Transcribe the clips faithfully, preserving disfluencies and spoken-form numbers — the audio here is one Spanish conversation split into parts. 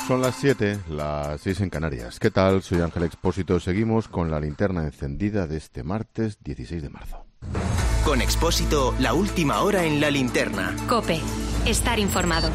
Son las siete, las seis en Canarias. ¿Qué tal? Soy Ángel Expósito. Seguimos con la linterna encendida de este martes dieciséis de marzo. Con Expósito, la última hora en la linterna. COPE. Estar informado.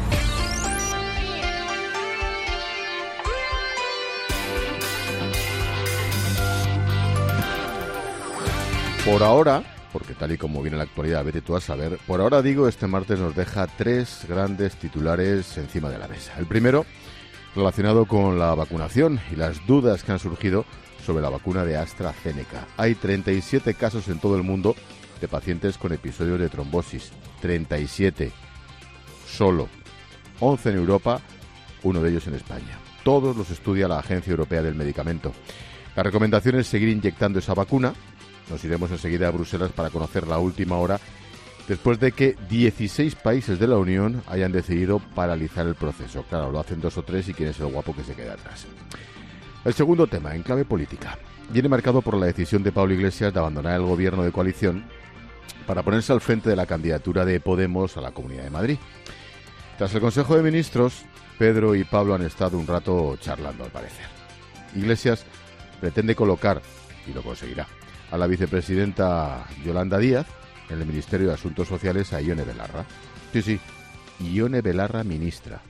Por ahora, porque tal y como viene la actualidad, vete tú a saber, por ahora digo, este martes nos deja tres grandes titulares encima de la mesa. El primero, relacionado con la vacunación y las dudas que han surgido sobre la vacuna de AstraZeneca. Hay treinta y siete casos en todo el mundo de pacientes con episodios de trombosis. treinta y siete. Solo. once en Europa, uno de ellos en España. Todos los estudia la Agencia Europea del Medicamento. La recomendación es seguir inyectando esa vacuna. Nos iremos enseguida a Bruselas para conocer la última hora, después de que dieciséis países de la Unión hayan decidido paralizar el proceso. Claro, lo hacen dos o tres y quién es el guapo que se queda atrás. El segundo tema, en clave política, viene marcado por la decisión de Pablo Iglesias de abandonar el gobierno de coalición para ponerse al frente de la candidatura de Podemos a la Comunidad de Madrid. Tras el Consejo de Ministros, Pedro y Pablo han estado un rato charlando, al parecer. Iglesias pretende colocar, y lo conseguirá, a la vicepresidenta Yolanda Díaz en el Ministerio de Asuntos Sociales a Ione Belarra. Sí, sí, Ione Belarra, ministra.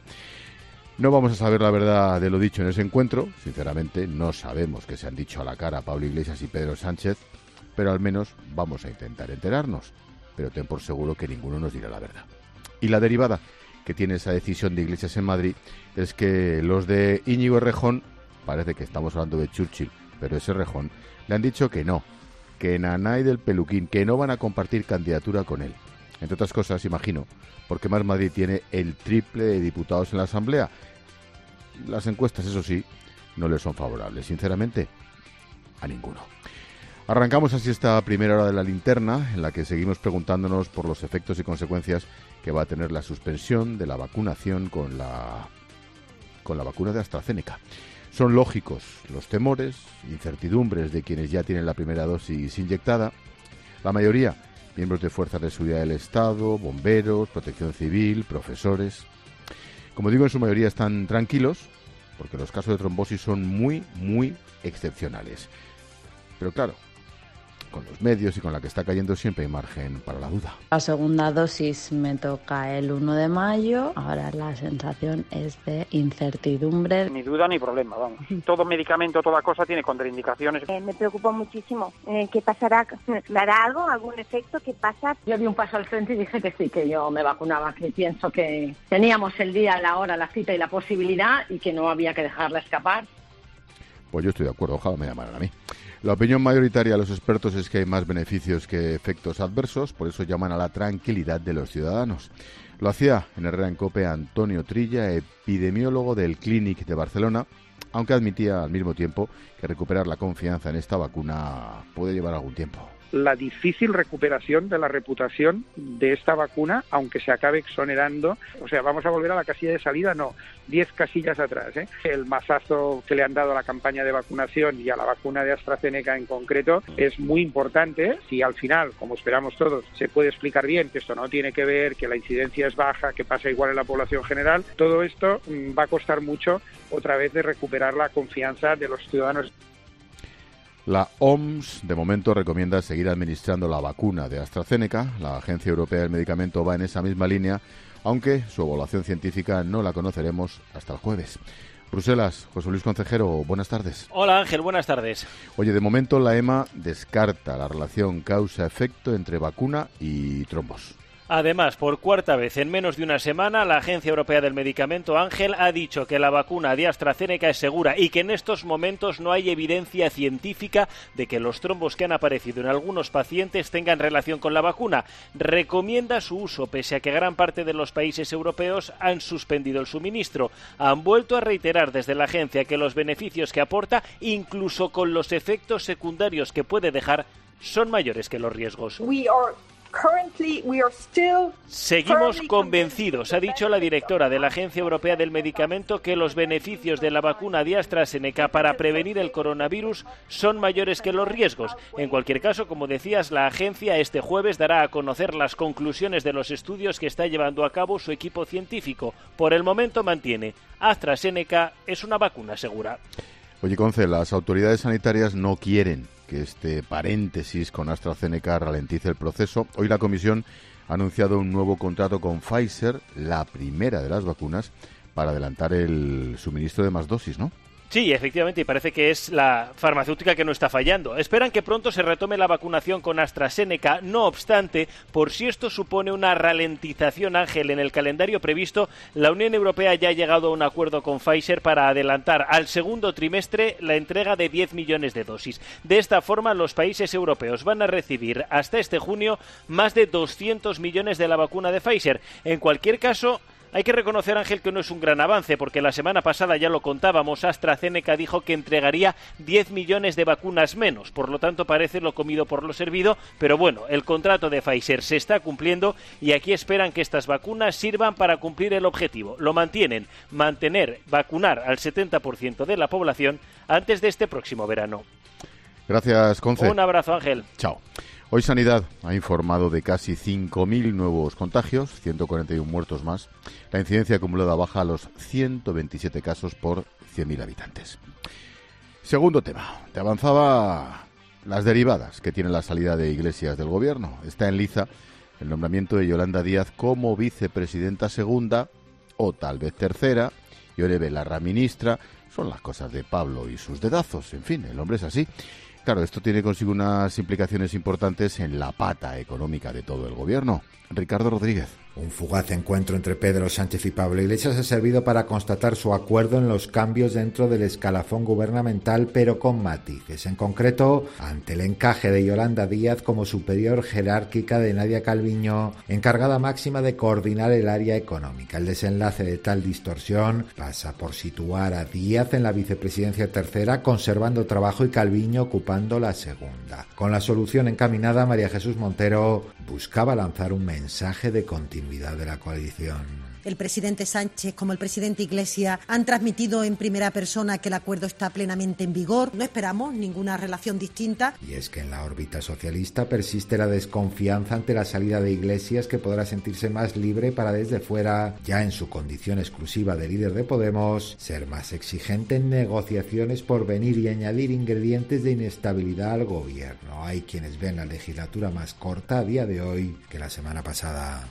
No vamos a saber la verdad de lo dicho en ese encuentro. Sinceramente, no sabemos qué se han dicho a la cara Pablo Iglesias y Pedro Sánchez, pero al menos vamos a intentar enterarnos. Pero ten por seguro que ninguno nos dirá la verdad. Y la derivada que tiene esa decisión de Iglesias en Madrid es que los de Íñigo Errejón, parece que estamos hablando de Churchill, pero es Errejón, le han dicho que no, que Nanay del Peluquín, que no van a compartir candidatura con él. Entre otras cosas, imagino, porque Más Madrid tiene el triple de diputados en la Asamblea. Las encuestas, eso sí, no le son favorables, sinceramente, a ninguno. Arrancamos así esta primera hora de la linterna, en la que seguimos preguntándonos por los efectos y consecuencias que va a tener la suspensión de la vacunación con la, con la vacuna de AstraZeneca. Son lógicos los temores, incertidumbres de quienes ya tienen la primera dosis inyectada. La mayoría, miembros de fuerzas de seguridad del Estado, bomberos, protección civil, profesores. Como digo, en su mayoría están tranquilos, porque los casos de trombosis son muy, muy excepcionales. Pero claro, con los medios y con la que está cayendo siempre hay margen para la duda. La segunda dosis me toca el uno de mayo, ahora la sensación es de incertidumbre. Ni duda ni problema, vamos. Todo medicamento, toda cosa tiene contraindicaciones. Eh, me preocupa muchísimo. Eh, ¿Qué pasará? ¿Me hará algo? ¿Algún efecto? ¿Qué pasa? Yo di un paso al frente y dije que sí, que yo me vacunaba, que pienso que teníamos el día, la hora, la cita y la posibilidad y que no había que dejarla escapar. Pues yo estoy de acuerdo, ojalá me llamaran a mí. La opinión mayoritaria de los expertos es que hay más beneficios que efectos adversos, por eso llaman a la tranquilidad de los ciudadanos. Lo hacía en Herrera en COPE Antonio Trilla, epidemiólogo del Clínic de Barcelona, aunque admitía al mismo tiempo que recuperar la confianza en esta vacuna puede llevar algún tiempo. La difícil recuperación de la reputación de esta vacuna, aunque se acabe exonerando, o sea, vamos a volver a la casilla de salida, no, diez casillas atrás, ¿eh? El mazazo que le han dado a la campaña de vacunación y a la vacuna de AstraZeneca en concreto es muy importante. Si al final, como esperamos todos, se puede explicar bien que esto no tiene que ver, que la incidencia es baja, que pasa igual en la población general, todo esto mmm, va a costar mucho otra vez de recuperar la confianza de los ciudadanos. La O M S, de momento, recomienda seguir administrando la vacuna de AstraZeneca. La Agencia Europea del Medicamento va en esa misma línea, aunque su evaluación científica no la conoceremos hasta el jueves. Bruselas, José Luis Concejero, buenas tardes. Hola Ángel, buenas tardes. Oye, de momento la E M A descarta la relación causa-efecto entre vacuna y trombos. Además, por cuarta vez en menos de una semana, la Agencia Europea del Medicamento, Ángel, ha dicho que la vacuna de AstraZeneca es segura y que en estos momentos no hay evidencia científica de que los trombos que han aparecido en algunos pacientes tengan relación con la vacuna. Recomienda su uso, pese a que gran parte de los países europeos han suspendido el suministro. Han vuelto a reiterar desde la agencia que los beneficios que aporta, incluso con los efectos secundarios que puede dejar, son mayores que los riesgos. We are Seguimos convencidos, ha dicho la directora de la Agencia Europea del Medicamento, que los beneficios de la vacuna de AstraZeneca para prevenir el coronavirus son mayores que los riesgos. En cualquier caso, como decías, la agencia este jueves dará a conocer las conclusiones de los estudios que está llevando a cabo su equipo científico. Por el momento mantiene, AstraZeneca es una vacuna segura. Oye, Conce, las autoridades sanitarias no quieren que este paréntesis con AstraZeneca ralentice el proceso. Hoy la Comisión ha anunciado un nuevo contrato con Pfizer, la primera de las vacunas, para adelantar el suministro de más dosis, ¿no? Sí, efectivamente, y parece que es la farmacéutica que no está fallando. Esperan que pronto se retome la vacunación con AstraZeneca. No obstante, por si esto supone una ralentización, Ángel, en el calendario previsto, la Unión Europea ya ha llegado a un acuerdo con Pfizer para adelantar al segundo trimestre la entrega de diez millones de dosis. De esta forma, los países europeos van a recibir hasta este junio más de doscientos millones de la vacuna de Pfizer. En cualquier caso, hay que reconocer, Ángel, que no es un gran avance, porque la semana pasada ya lo contábamos, AstraZeneca dijo que entregaría diez millones de vacunas menos, por lo tanto parece lo comido por lo servido, pero bueno, el contrato de Pfizer se está cumpliendo y aquí esperan que estas vacunas sirvan para cumplir el objetivo. Lo mantienen, mantener, vacunar al setenta por ciento de la población antes de este próximo verano. Gracias, Conce. Un abrazo, Ángel. Chao. Hoy Sanidad ha informado de casi cinco mil nuevos contagios, ciento cuarenta y uno muertos más. La incidencia acumulada baja a los ciento veintisiete casos por cien mil habitantes. Segundo tema. Te avanzaba las derivadas que tiene la salida de Iglesias del Gobierno. Está en liza el nombramiento de Yolanda Díaz como vicepresidenta segunda o tal vez tercera. Ione Belarra ministra. Son las cosas de Pablo y sus dedazos. En fin, el hombre es así. Claro, esto tiene consigo unas implicaciones importantes en la pata económica de todo el gobierno. Ricardo Rodríguez. Un fugaz encuentro entre Pedro Sánchez y Pablo Iglesias ha servido para constatar su acuerdo en los cambios dentro del escalafón gubernamental, pero con matices. En concreto, ante el encaje de Yolanda Díaz como superior jerárquica de Nadia Calviño, encargada máxima de coordinar el área económica. El desenlace de tal distorsión pasa por situar a Díaz en la vicepresidencia tercera, conservando trabajo, y Calviño ocupando la segunda. Con la solución encaminada, María Jesús Montero buscaba lanzar un mensaje de continuidad de la coalición. El presidente Sánchez como el presidente Iglesias han transmitido en primera persona que el acuerdo está plenamente en vigor. No esperamos ninguna relación distinta. Y es que en la órbita socialista persiste la desconfianza ante la salida de Iglesias, que podrá sentirse más libre para desde fuera, ya en su condición exclusiva de líder de Podemos, ser más exigente en negociaciones por venir y añadir ingredientes de inestabilidad al gobierno. Hay quienes ven la legislatura más corta a día de hoy que la semana pasada.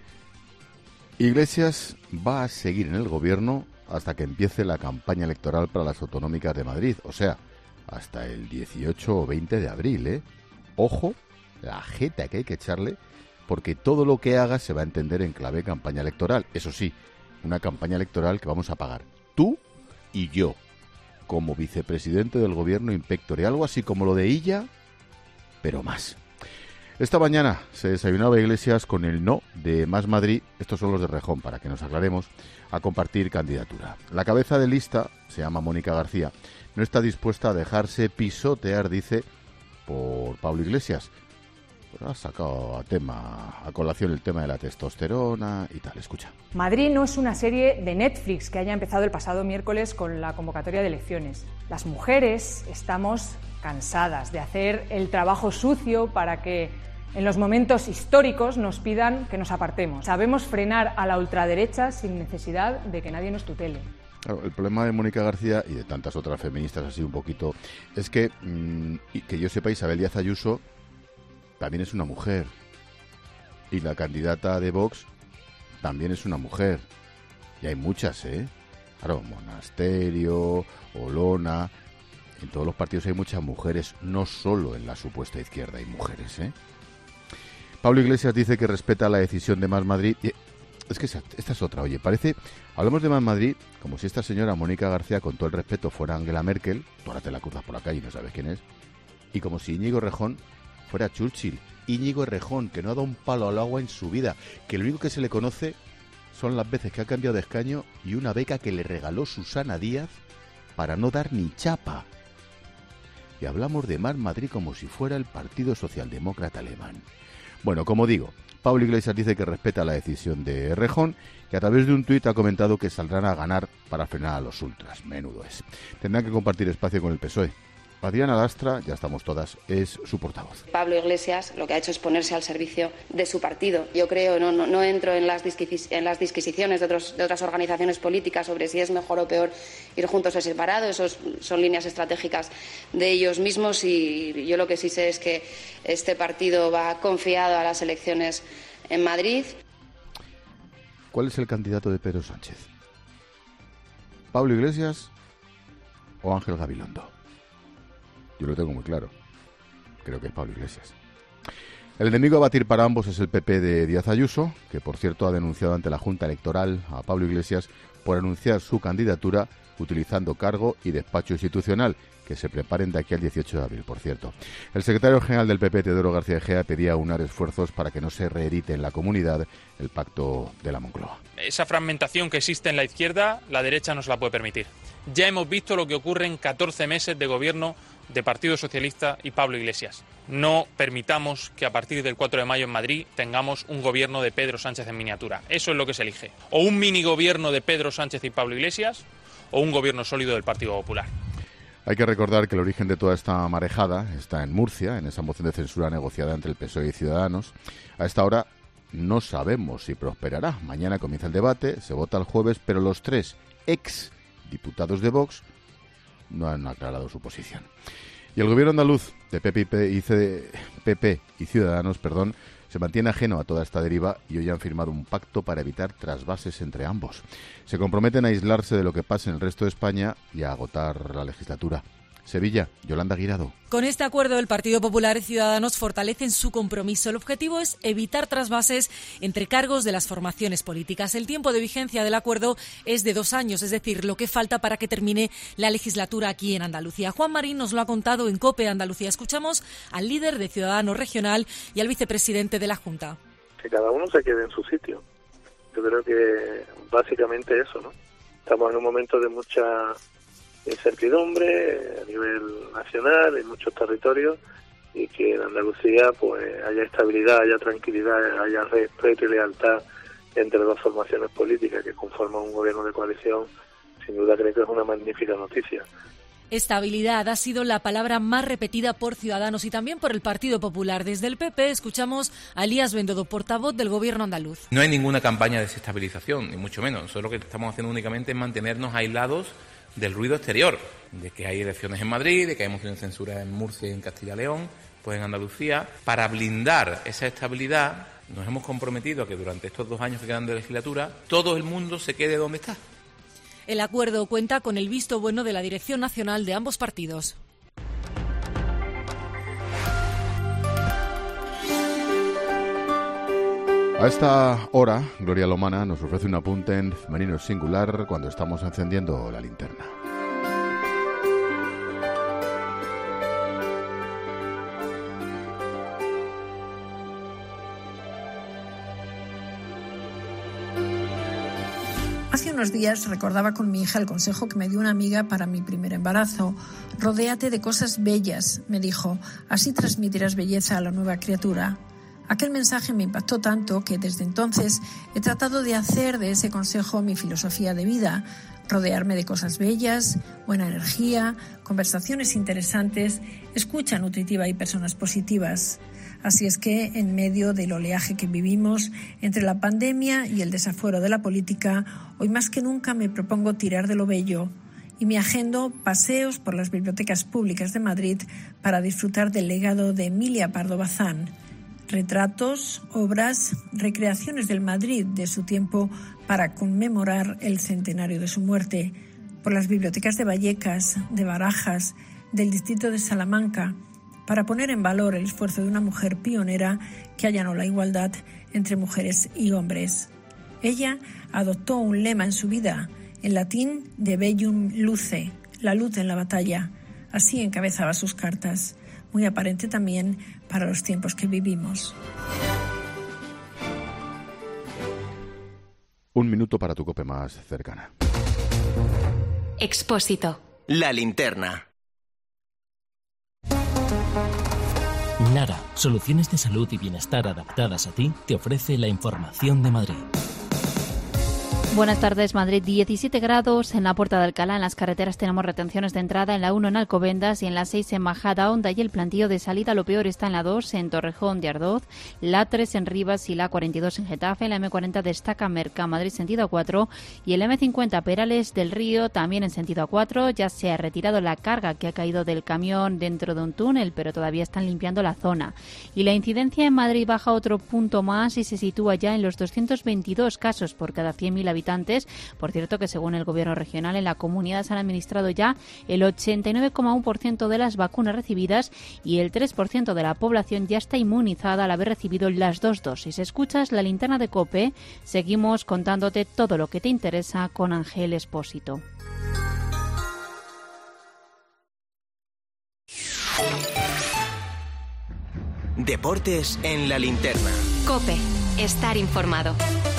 Iglesias va a seguir en el gobierno hasta que empiece la campaña electoral para las autonómicas de Madrid, o sea, hasta el dieciocho o veinte de abril, ¿eh? Ojo, la jeta que hay que echarle, porque todo lo que haga se va a entender en clave campaña electoral. Eso sí, una campaña electoral que vamos a pagar tú y yo, como vicepresidente del gobierno inspector, y algo así como lo de Illa, pero más. Esta mañana se desayunaba Iglesias con el no de Más Madrid, estos son los de Rejón, para que nos aclaremos, a compartir candidatura. La cabeza de lista, se llama Mónica García, no está dispuesta a dejarse pisotear, dice, por Pablo Iglesias. Pero ha sacado a tema, a colación el tema de la testosterona y tal, escucha. Madrid no es una serie de Netflix que haya empezado el pasado miércoles con la convocatoria de elecciones. Las mujeres estamos cansadas de hacer el trabajo sucio para que en los momentos históricos nos pidan que nos apartemos. Sabemos frenar a la ultraderecha sin necesidad de que nadie nos tutele. Claro, el problema de Mónica García y de tantas otras feministas así un poquito es que, mmm, y que yo sepa, Isabel Díaz Ayuso también es una mujer y la candidata de Vox también es una mujer y hay muchas, ¿eh? Claro, Monasterio, Olona, en todos los partidos hay muchas mujeres, no solo en la supuesta izquierda hay mujeres, ¿eh? Pablo Iglesias dice que respeta la decisión de Más Madrid. Es que esta es otra, oye, parece, hablamos de Más Madrid como si esta señora Mónica García, con todo el respeto, fuera Angela Merkel, tú ahora te la cruzas por la calle y no sabes quién es, y como si Íñigo Errejón fuera Churchill. Íñigo Errejón, que no ha dado un palo al agua en su vida, que lo único que se le conoce son las veces que ha cambiado de escaño y una beca que le regaló Susana Díaz para no dar ni chapa. Y hablamos de Más Madrid como si fuera el Partido Socialdemócrata alemán. Bueno, como digo, Pablo Iglesias dice que respeta la decisión de Errejón, que a través de un tuit ha comentado que saldrán a ganar para frenar a los ultras. Menudo es. Tendrán que compartir espacio con el P S O E. Adriana Lastra, ya estamos todas, es su portavoz. Pablo Iglesias lo que ha hecho es ponerse al servicio de su partido. Yo creo, no, no, no entro en las, disquisi- en las disquisiciones de, otros, de otras organizaciones políticas sobre si es mejor o peor ir juntos o separados. Esos son líneas estratégicas de ellos mismos y yo lo que sí sé es que este partido va confiado a las elecciones en Madrid. ¿Cuál es el candidato de Pedro Sánchez? ¿Pablo Iglesias o Ángel Gabilondo? Yo lo tengo muy claro. Creo que es Pablo Iglesias. El enemigo a batir para ambos es el P P de Díaz Ayuso, que por cierto ha denunciado ante la Junta Electoral a Pablo Iglesias por anunciar su candidatura utilizando cargo y despacho institucional, que se preparen de aquí al dieciocho de abril, por cierto. El secretario general del P P, Teodoro García Egea, pedía unar esfuerzos para que no se reedite en la comunidad el pacto de la Moncloa. Esa fragmentación que existe en la izquierda, la derecha no se la puede permitir. Ya hemos visto lo que ocurre en catorce meses de gobierno de Partido Socialista y Pablo Iglesias. No permitamos que a partir del cuatro de mayo en Madrid tengamos un gobierno de Pedro Sánchez en miniatura. Eso es lo que se elige. O un mini gobierno de Pedro Sánchez y Pablo Iglesias o un gobierno sólido del Partido Popular. Hay que recordar que el origen de toda esta marejada está en Murcia, en esa moción de censura negociada entre el P S O E y Ciudadanos. A esta hora no sabemos si prosperará. Mañana comienza el debate, se vota el jueves, pero los tres ex diputados de Vox no han aclarado su posición. Y el gobierno andaluz de P P y, P P y Ciudadanos, perdón, se mantiene ajeno a toda esta deriva y hoy han firmado un pacto para evitar trasvases entre ambos. Se comprometen a aislarse de lo que pase en el resto de España y a agotar la legislatura. Sevilla, Yolanda Guirado. Con este acuerdo, el Partido Popular y Ciudadanos fortalecen su compromiso. El objetivo es evitar trasvases entre cargos de las formaciones políticas. El tiempo de vigencia del acuerdo es de dos años, es decir, lo que falta para que termine la legislatura aquí en Andalucía. Juan Marín nos lo ha contado en COPE Andalucía. Escuchamos al líder de Ciudadanos Regional y al vicepresidente de la Junta. Que cada uno se quede en su sitio. Yo creo que básicamente eso, ¿no? Estamos en un momento de mucha incertidumbre a nivel nacional en muchos territorios y que en Andalucía pues haya estabilidad, haya tranquilidad, haya respeto y lealtad entre dos formaciones políticas que conforman un gobierno de coalición. Sin duda creo que es una magnífica noticia. Estabilidad ha sido la palabra más repetida por Ciudadanos y también por el Partido Popular. Desde el P P escuchamos a Elías Bendodo, portavoz del Gobierno andaluz. No hay ninguna campaña de desestabilización, ni mucho menos. Nosotros lo que estamos haciendo únicamente es mantenernos aislados del ruido exterior, de que hay elecciones en Madrid, de que hay moción de censura en Murcia y en Castilla y León, pues en Andalucía. Para blindar esa estabilidad nos hemos comprometido a que durante estos dos años que quedan de legislatura todo el mundo se quede donde está. El acuerdo cuenta con el visto bueno de la Dirección Nacional de ambos partidos. A esta hora, Gloria Lomana nos ofrece un apunte en femenino singular cuando estamos encendiendo la linterna. Hace unos días recordaba con mi hija el consejo que me dio una amiga para mi primer embarazo. Rodéate de cosas bellas, me dijo, así transmitirás belleza a la nueva criatura. Aquel mensaje me impactó tanto que desde entonces he tratado de hacer de ese consejo mi filosofía de vida, rodearme de cosas bellas, buena energía, conversaciones interesantes, escucha nutritiva y personas positivas. Así es que, en medio del oleaje que vivimos, entre la pandemia y el desafuero de la política, hoy más que nunca me propongo tirar de lo bello y me agendo paseos por las bibliotecas públicas de Madrid para disfrutar del legado de Emilia Pardo Bazán. Retratos, obras, recreaciones del Madrid de su tiempo para conmemorar el centenario de su muerte, por las bibliotecas de Vallecas, de Barajas, del distrito de Salamanca, para poner en valor el esfuerzo de una mujer pionera que allanó la igualdad entre mujeres y hombres. Ella adoptó un lema en su vida, en latín de Bellum Luce, la luz en la batalla. Así encabezaba sus cartas, muy aparente también para los tiempos que vivimos. Un minuto para tu COPE más cercana. Expósito. La linterna. Nara, soluciones de salud y bienestar adaptadas a ti, te ofrece la información de Madrid. Buenas tardes, Madrid. diecisiete grados en la Puerta de Alcalá. En las carreteras tenemos retenciones de entrada en la uno en Alcobendas y en la seis en Majadahonda, y el plantío de salida lo peor está en la dos en Torrejón de Ardoz, la tres en Rivas y la cuarenta y dos en Getafe. La eme cuarenta destaca Mercamadrid sentido A cuatro y el eme cincuenta Perales del Río también en sentido A cuatro. Ya se ha retirado la carga que ha caído del camión dentro de un túnel, pero todavía están limpiando la zona. Y la incidencia en Madrid baja otro punto más y se sitúa ya en los doscientos veintidós casos por cada cien mil habitantes. Por cierto, que según el Gobierno regional, en la comunidad se han administrado ya el ochenta y nueve coma uno por ciento de las vacunas recibidas y el tres por ciento de la población ya está inmunizada al haber recibido las dos dosis. Escuchas la linterna de COPE. Seguimos contándote todo lo que te interesa con Ángel Expósito. Deportes en la linterna. COPE. Estar informado.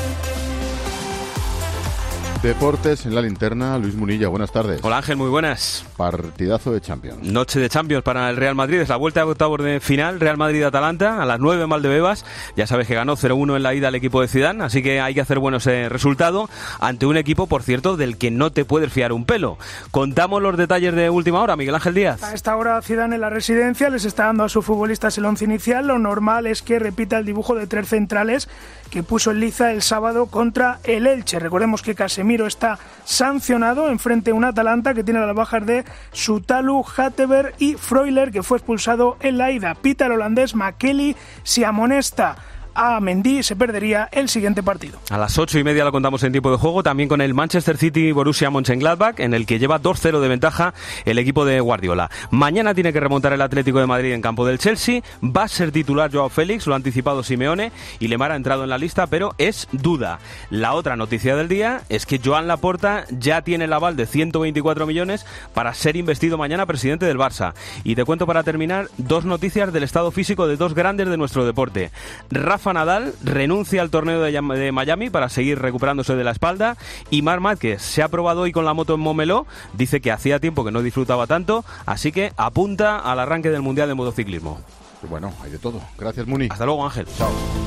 Deportes en la linterna, Luis Munilla, buenas tardes. Hola Ángel, muy buenas. Partidazo de Champions. Noche de Champions para el Real Madrid, es la vuelta de octavos de final, Real Madrid-Atalanta, a las nueve en Valdebebas. Ya sabes que ganó cero uno en la ida al equipo de Zidane, así que hay que hacer bueno ese resultado ante un equipo, por cierto, del que no te puedes fiar un pelo. Contamos los detalles de última hora, Miguel Ángel Díaz. A esta hora Zidane en la residencia les está dando a sus futbolistas el once inicial. Lo normal es que repita el dibujo de tres centrales que puso en liza el sábado contra el Elche. Recordemos que Casemiro está sancionado enfrente a un Atalanta que tiene las bajas de Sutalu, Hatteberg y Freuler, que fue expulsado en la ida. Pita el holandés Makeli, si amonesta a Mendy se perdería el siguiente partido. A las ocho y media lo contamos en tiempo de juego, también con el Manchester City Borussia Mönchengladbach, en el que lleva dos cero de ventaja el equipo de Guardiola. Mañana tiene que remontar el Atlético de Madrid en campo del Chelsea, va a ser titular Joao Félix, lo ha anticipado Simeone, y Lemar ha entrado en la lista, pero es duda. La otra noticia del día es que Joan Laporta ya tiene el aval de ciento veinticuatro millones para ser investido mañana presidente del Barça. Y te cuento para terminar dos noticias del estado físico de dos grandes de nuestro deporte. Rafa Rafa Nadal renuncia al torneo de Miami para seguir recuperándose de la espalda, y Marc Márquez se ha probado hoy con la moto en Montmeló, dice que hacía tiempo que no disfrutaba tanto, así que apunta al arranque del Mundial de Motociclismo. Bueno, hay de todo. Gracias, Muni. Hasta luego, Ángel. Chao.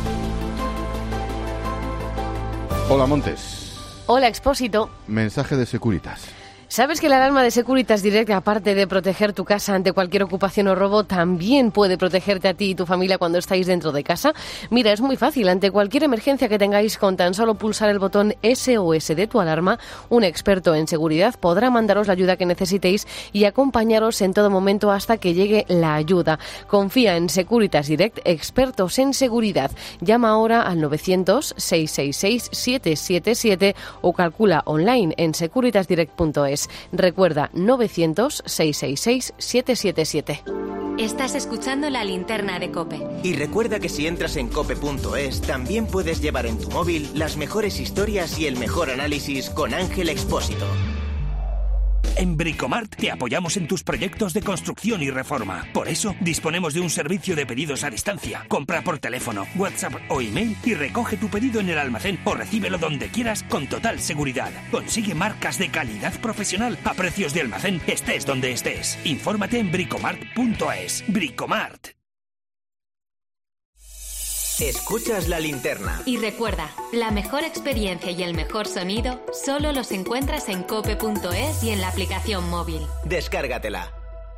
Hola, Montes. Hola, Expósito. Mensaje de Securitas. ¿Sabes que la alarma de Securitas Direct, aparte de proteger tu casa ante cualquier ocupación o robo, también puede protegerte a ti y tu familia cuando estáis dentro de casa? Mira, es muy fácil. Ante cualquier emergencia que tengáis, con tan solo pulsar el botón S O S de tu alarma, un experto en seguridad podrá mandaros la ayuda que necesitéis y acompañaros en todo momento hasta que llegue la ayuda. Confía en Securitas Direct, expertos en seguridad. Llama ahora al novecientos, seiscientos sesenta y seis, setecientos setenta y siete o calcula online en securitas direct punto es. Recuerda, novecientos, seiscientos sesenta y seis, setecientos setenta y siete. Estás escuchando la linterna de COPE. Y recuerda que si entras en cope punto es, también puedes llevar en tu móvil las mejores historias y el mejor análisis con Ángel Expósito. En Bricomart te apoyamos en tus proyectos de construcción y reforma. Por eso, disponemos de un servicio de pedidos a distancia. Compra por teléfono, WhatsApp o email y recoge tu pedido en el almacén o recíbelo donde quieras con total seguridad. Consigue marcas de calidad profesional a precios de almacén, estés donde estés. Infórmate en bricomart punto es. Bricomart. Escuchas la linterna. Y recuerda, la mejor experiencia y el mejor sonido solo los encuentras en cope punto es y en la aplicación móvil. Descárgatela.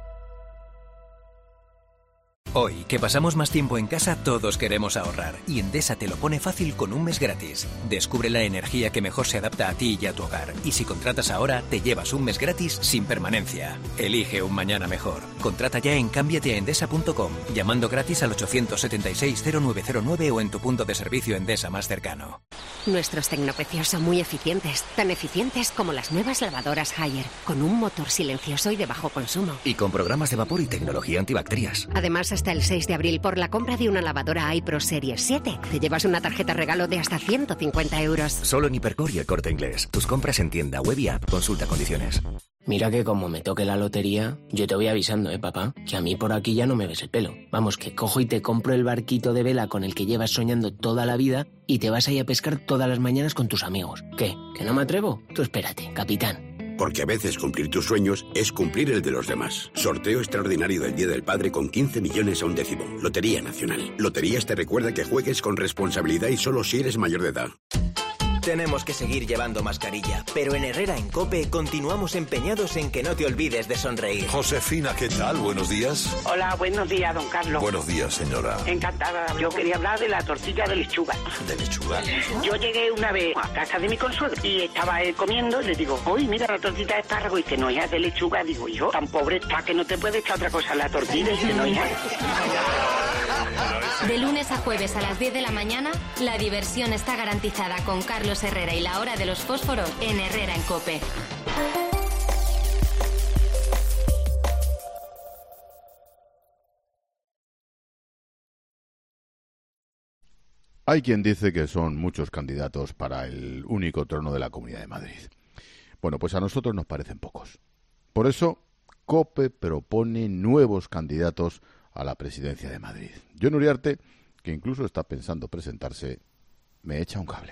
Hoy, que pasamos más tiempo en casa, todos queremos ahorrar. Y Endesa te lo pone fácil con un mes gratis. Descubre la energía que mejor se adapta a ti y a tu hogar. Y si contratas ahora, te llevas un mes gratis sin permanencia. Elige un mañana mejor. Contrata ya en cámbiate a endesa punto com, llamando gratis al ochocientos setenta y seis, cero nueve cero nueve o en tu punto de servicio Endesa más cercano. Nuestros tecnopecios son muy eficientes, tan eficientes como las nuevas lavadoras Haier, con un motor silencioso y de bajo consumo. Y con programas de vapor y tecnología antibacterias. Además, hasta el seis de abril, por la compra de una lavadora iPro Series siete, te llevas una tarjeta regalo de hasta ciento cincuenta euros. Solo en Hipercor y El Corte Inglés. Tus compras en tienda, web y app. Consulta condiciones. Mira que como me toque la lotería, yo te voy avisando, ¿eh, papá? Que a mí por aquí ya no me ves el pelo. Vamos, que cojo y te compro el barquito de vela con el que llevas soñando toda la vida y te vas a ir a pescar todas las mañanas con tus amigos. ¿Qué? ¿Que no me atrevo? Tú espérate, capitán. Porque a veces cumplir tus sueños es cumplir el de los demás. Sorteo extraordinario del Día del Padre con quince millones a un décimo. Lotería Nacional. Loterías te recuerda que juegues con responsabilidad y solo si eres mayor de edad. Tenemos que seguir llevando mascarilla, pero en Herrera en COPE continuamos empeñados en que no te olvides de sonreír. Josefina, ¿qué tal? Buenos días. Hola, buenos días, don Carlos. Buenos días, señora. Encantada. Yo quería hablar de la tortilla de lechuga. ¿De lechuga? Yo llegué una vez a casa de mi consuegro y estaba él comiendo y le digo, uy, mira la tortilla de espárrago. Y dice, no, ya es de lechuga. Digo, hijo, tan pobre está que no te puede echar otra cosa a la tortilla. Y dice, no, ya. De lunes a jueves a las diez de la mañana, la diversión está garantizada con Carlos Herrera y la hora de los fósforos en Herrera en COPE. Hay quien dice que son muchos candidatos para el único trono de la Comunidad de Madrid. Bueno, pues a nosotros nos parecen pocos. Por eso, COPE propone nuevos candidatos a la presidencia de Madrid. Jon Uriarte, que incluso está pensando presentarse, me echa un cable.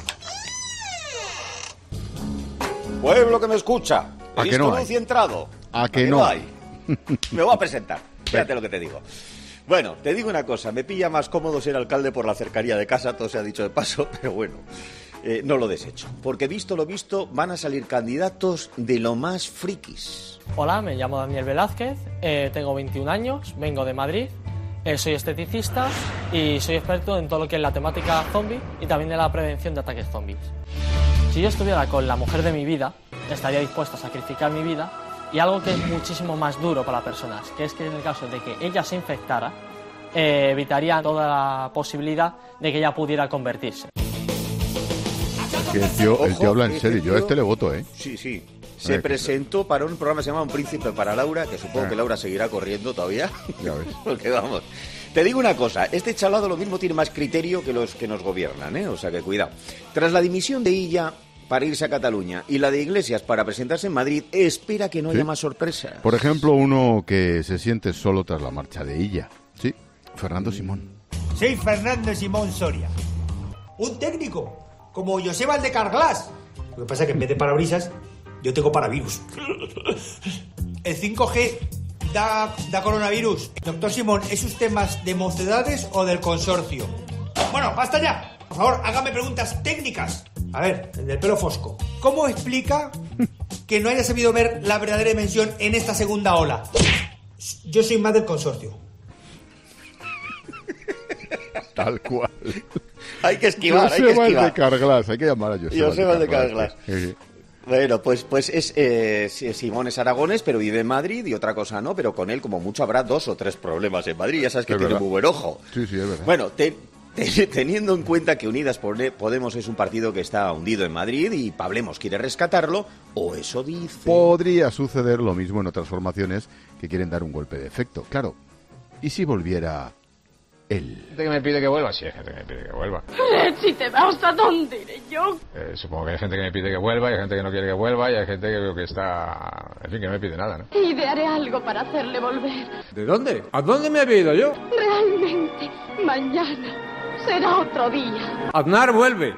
Pueblo que me escucha, ¿A que no hay? y entrado. ¿A que no hay? Me voy a presentar, fíjate lo que te digo. Bueno, te digo una cosa, me pilla más cómodo ser alcalde por la cercanía de casa, todo se ha dicho de paso, pero bueno, eh, no lo desecho. Porque visto lo visto, van a salir candidatos de lo más frikis. Hola, me llamo Daniel Velázquez, eh, tengo veintiún años, vengo de Madrid, eh, soy esteticista y soy experto en todo lo que es la temática zombie y también de la prevención de ataques zombies. Si yo estuviera con la mujer de mi vida, estaría dispuesto a sacrificar mi vida y algo que es muchísimo más duro para las personas, que es que en el caso de que ella se infectara, eh, evitaría toda la posibilidad de que ella pudiera convertirse. Que el tío, el tío habla en serio, yo a este le voto, ¿eh? Sí, sí. Se presentó para un programa que se llama Un Príncipe para Laura, que supongo que Laura seguirá corriendo todavía. Ya ves. Porque vamos. Te digo una cosa, este chalado lo mismo tiene más criterio que los que nos gobiernan, ¿eh? O sea que cuidado. Tras la dimisión de Illa para irse a Cataluña y la de Iglesias para presentarse en Madrid, espera que no Sí. haya más sorpresas. Por ejemplo, uno que se siente solo tras la marcha de Illa. Sí, Fernando Simón. Soy Fernando Simón Soria. Un técnico, como Joseba el de Carglass. Lo que pasa es que en vez de parabrisas, yo tengo paravirus. El cinco G da, da coronavirus. Doctor Simón, ¿es usted más de Mocedades o del consorcio? Bueno, basta ya. Por favor, hágame preguntas técnicas. A ver, el del pelo fosco. ¿Cómo explica que no haya sabido ver la verdadera dimensión en esta segunda ola? Yo soy más del consorcio. Tal cual. Hay que esquivar, hay que Joseba el esquivar. de Carglass, hay que llamar a Joseba, Joseba el de Carglass. Carglass. Sí, sí. Bueno, pues, pues es eh, Simón es aragonés, pero vive en Madrid y otra cosa no, pero con él como mucho habrá dos o tres problemas en Madrid, ya sabes que Es tiene verdad. muy buen ojo. Sí, sí, es verdad. Bueno, te- te- teniendo en cuenta que Unidas Podemos es un partido que está hundido en Madrid y Pablemos quiere rescatarlo, o eso dice... Podría suceder lo mismo en otras formaciones que quieren dar un golpe de efecto. Claro, ¿y si volviera él? Gente que me pide que vuelva, sí, hay gente que me pide que vuelva. Si te vas, ¿a dónde iré yo? Eh, supongo que hay gente que me pide que vuelva, y hay gente que no quiere que vuelva, y hay gente que, que está... En fin, que no me pide nada, ¿no? Idearé algo para hacerle volver. ¿De dónde? ¿A dónde me ha pedido yo? Realmente, mañana será otro día. Aznar vuelve.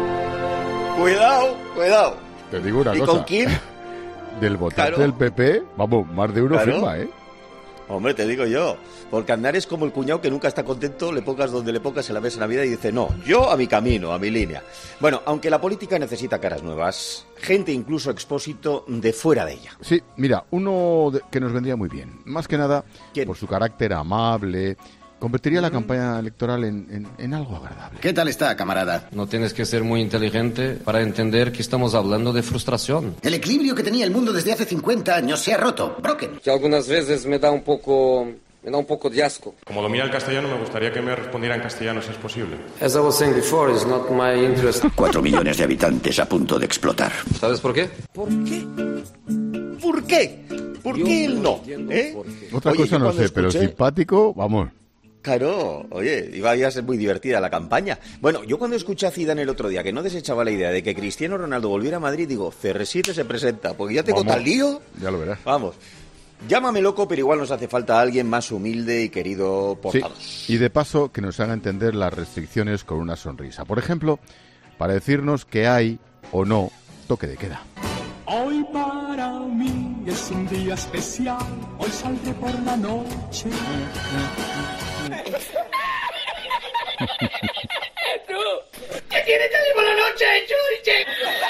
Cuidado, cuidado. Te digo una ¿Y cosa. con quién? Del votante Claro. del P P, vamos, más de uno Claro. firma, ¿eh? Hombre, te digo yo, porque Aznar es como el cuñado que nunca está contento, le pongas donde le pongas en la mesa de Navidad y dice, no, yo a mi camino, a mi línea. Bueno, aunque la política necesita caras nuevas, gente incluso expósito de fuera de ella. Sí, mira, uno de- que nos vendría muy bien, más que nada por su carácter amable, convertiría la campaña electoral en, en- en algo agradable. ¿Qué tal está, camarada? No tienes que ser muy inteligente para entender que estamos hablando de frustración. El equilibrio que tenía el mundo desde hace cincuenta años se ha roto. Broken. Que algunas veces me da un poco, me da un poco de asco. Como domina el castellano, me gustaría que me respondiera en castellano si es posible. As I was saying before, it's not my interest. Cuatro millones de habitantes a punto de explotar. ¿Sabes por qué? ¿Por qué? ¿Por qué? ¿Por qué él no? ¿Eh? Otra Oye, cosa yo no cuando sé, pero escuché- simpático, vamos. Claro, oye, iba a ser muy divertida la campaña. Bueno, yo cuando escuché a Zidane el otro día que no desechaba la idea de que Cristiano Ronaldo volviera a Madrid, digo, C R siete se presenta, porque ya tengo Vamos. tal lío. Ya lo verás. Vamos. Llámame loco, pero igual nos hace falta alguien más humilde y querido por Sí, todos. y de paso que nos haga entender las restricciones con una sonrisa. Por ejemplo, para decirnos que hay o no toque de queda. Hoy para mí es un día especial, hoy saldré por la noche. ¡Tú! ¿Qué quieres salir por la noche, Chuche?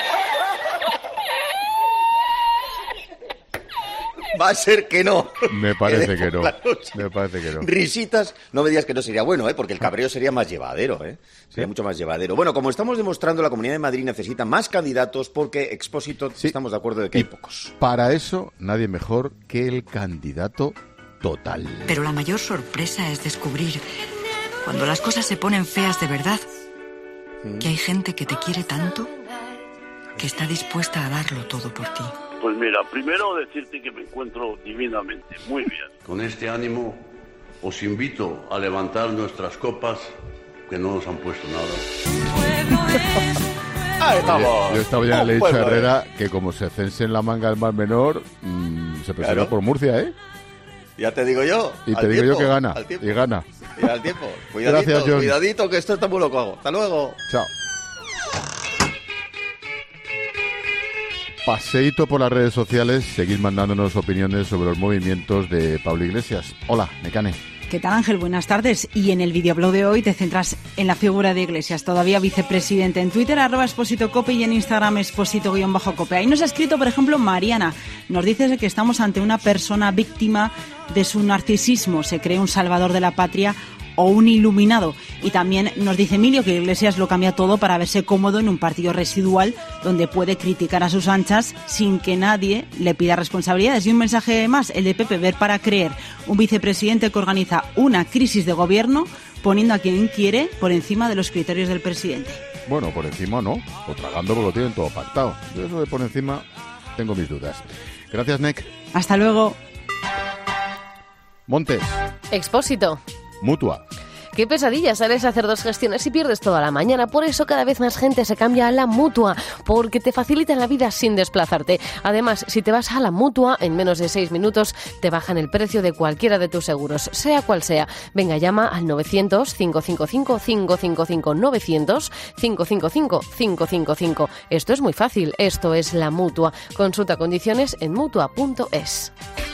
Va a ser que no. Me parece que no. Me parece que no. Risitas, no me digas que no sería bueno, ¿eh? Porque el cabreo sería más llevadero, ¿eh? Sería ¿Sí? mucho más llevadero. Bueno, como estamos demostrando, la Comunidad de Madrid necesita más candidatos porque Expósito sí. estamos de acuerdo de que y hay pocos. Para eso, nadie mejor que el candidato total. Pero la mayor sorpresa es descubrir, cuando las cosas se ponen feas de verdad, ¿Mm? que hay gente que te quiere tanto que está dispuesta a darlo todo por ti. Pues mira, primero decirte que me encuentro divinamente, muy bien. Con este ánimo os invito a levantar nuestras copas, que no nos han puesto nada. ¡Ahí estamos! Yo estaba ya le he dicho a Herrera que como se cense en la manga el Mar Menor, mmm, se presenta claro. por Murcia, ¿eh? Ya te digo yo. Y te digo tiempo, yo que gana, y gana. Y al tiempo. Cuidadito, Gracias, John. Cuidadito, que esto está muy loco. Hasta luego. Chao. Paseíto por las redes sociales, seguid mandándonos opiniones sobre los movimientos de Pablo Iglesias. Hola, Mecane. ¿Qué tal, Ángel? Buenas tardes. Y en el videoblog de hoy te centras en la figura de Iglesias, todavía vicepresidente. En Twitter, arroba Expósito Cope, y en Instagram, Expósito-Cope. Ahí nos ha escrito, por ejemplo, Mariana. Nos dice que estamos ante una persona víctima de su narcisismo. Se cree un salvador de la patria o un iluminado. Y también nos dice Emilio que Iglesias lo cambia todo para verse cómodo en un partido residual donde puede criticar a sus anchas sin que nadie le pida responsabilidades. Y un mensaje más, el de Pepe, ver para creer. Un vicepresidente que organiza una crisis de gobierno poniendo a quien quiere por encima de los criterios del presidente. Bueno, por encima no, o tragando porque lo tienen todo pactado. Yo eso de por encima tengo mis dudas. Gracias, Nec. Hasta luego. Montes. Expósito. Mutua. Qué pesadilla, sales a hacer dos gestiones y pierdes toda la mañana. Por eso cada vez más gente se cambia a la Mutua, porque te facilita la vida sin desplazarte. Además, si te vas a la Mutua, en menos de seis minutos te bajan el precio de cualquiera de tus seguros, sea cual sea. Venga, llama al novecientos, cinco cinco cinco, cinco cinco cinco, novecientos, cinco cinco cinco, cinco cinco cinco. Esto es muy fácil, esto es la Mutua. Consulta condiciones en mutua punto es.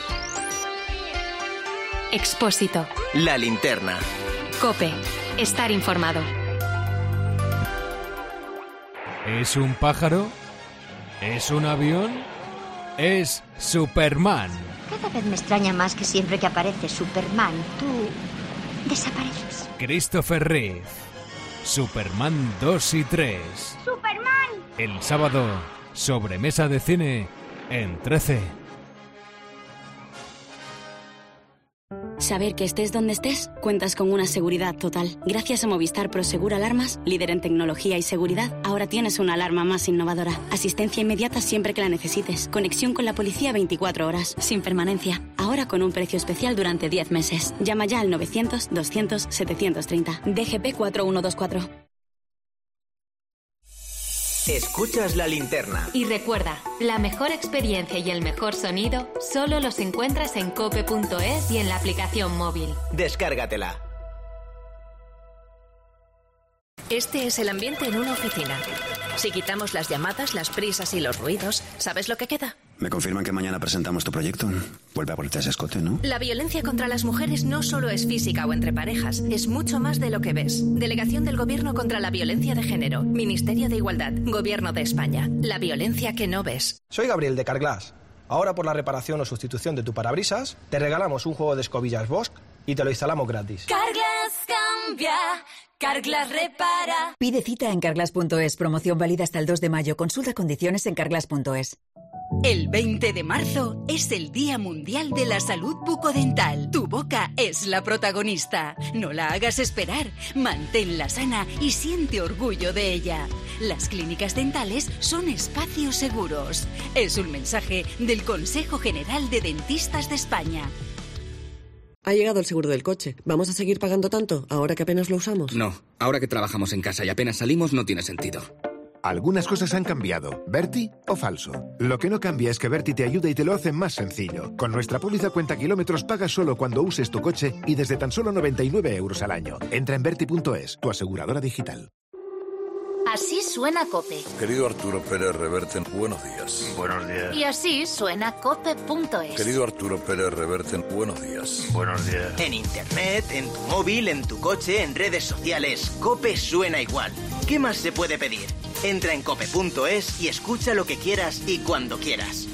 Expósito. La linterna. COPE. Estar informado. ¿Es un pájaro? ¿Es un avión? Es Superman. Cada vez me extraña más que siempre que aparece Superman, tú desapareces. Christopher Reeve. Superman dos y tres. ¡Superman! El sábado, sobremesa de cine en trece. Saber que estés donde estés, cuentas con una seguridad total. Gracias a Movistar Prosegur Alarmas, líder en tecnología y seguridad, ahora tienes una alarma más innovadora. Asistencia inmediata siempre que la necesites. Conexión con la policía veinticuatro horas, sin permanencia. Ahora con un precio especial durante diez meses. Llama ya al novecientos, doscientos, setecientos treinta. D G P cuatro uno dos cuatro. Escuchas la linterna. Y recuerda, la mejor experiencia y el mejor sonido solo los encuentras en cope punto es y en la aplicación móvil. Descárgatela. Este es el ambiente en una oficina. Si quitamos las llamadas, las prisas y los ruidos, ¿sabes lo que queda? Me confirman que mañana presentamos tu proyecto. Vuelve a ponerte ese escote, ¿no? La violencia contra las mujeres no solo es física o entre parejas, es mucho más de lo que ves. Delegación del Gobierno contra la Violencia de Género, Ministerio de Igualdad, Gobierno de España. La violencia que no ves. Soy Gabriel de Carglass. Ahora por la reparación o sustitución de tu parabrisas, te regalamos un juego de escobillas Bosch y te lo instalamos gratis. Carglass cambia, Carglass repara. Pide cita en carglass punto es. Promoción válida hasta el dos de mayo. Consulta condiciones en carglass punto es. El veinte de marzo es el Día Mundial de la Salud Bucodental. Tu boca es la protagonista. No la hagas esperar. Manténla sana y siente orgullo de ella. Las clínicas dentales son espacios seguros. Es un mensaje del Consejo General de Dentistas de España. Ha llegado el seguro del coche. ¿Vamos a seguir pagando tanto ahora que apenas lo usamos? No, ahora que trabajamos en casa y apenas salimos no tiene sentido. Algunas cosas han cambiado. ¿Berti o falso? Lo que no cambia es que Berti te ayuda y te lo hace más sencillo. Con nuestra póliza cuenta kilómetros pagas solo cuando uses tu coche y desde tan solo noventa y nueve euros al año. Entra en berti punto es, tu aseguradora digital. Así suena COPE. Querido Arturo Pérez Reverte, buenos días. Buenos días. Y así suena cope punto es. Querido Arturo Pérez Reverte, buenos días. Buenos días. En internet, en tu móvil, en tu coche, en redes sociales, COPE suena igual. ¿Qué más se puede pedir? Entra en cope punto es y escucha lo que quieras y cuando quieras.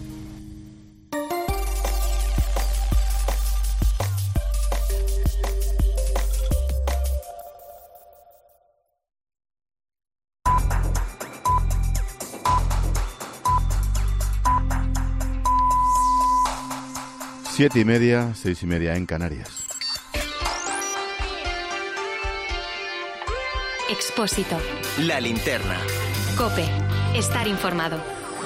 Siete y media, seis y media en Canarias. Expósito. La linterna. COPE. Estar informado.